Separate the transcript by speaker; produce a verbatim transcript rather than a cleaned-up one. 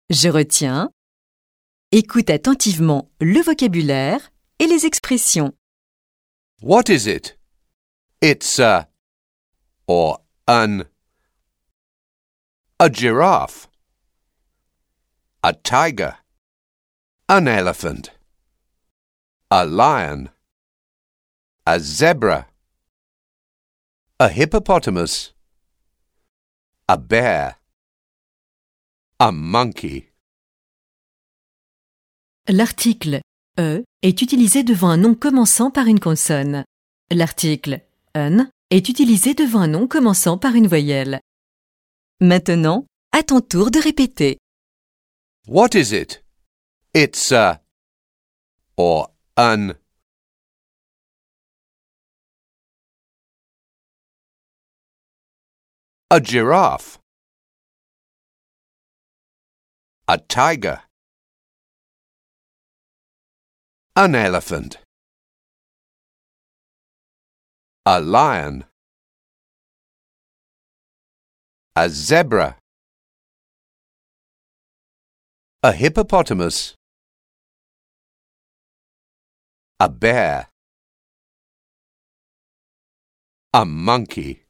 Speaker 1: Je retiens. Écoute attentivement le vocabulaire et les expressions.
Speaker 2: What is it? It's a or an a giraffe, a tiger, an elephant, a lion, a zebra, a hippopotamus, a bear, a monkey.
Speaker 1: L'article « e » est utilisé devant un nom commençant par une consonne. L'article « un » est utilisé devant un nom commençant par une voyelle. Maintenant, à ton tour de répéter.
Speaker 2: What is it? It's a or an a giraffe, a tiger, an elephant, a lion, a zebra, a hippopotamus, a bear, a monkey.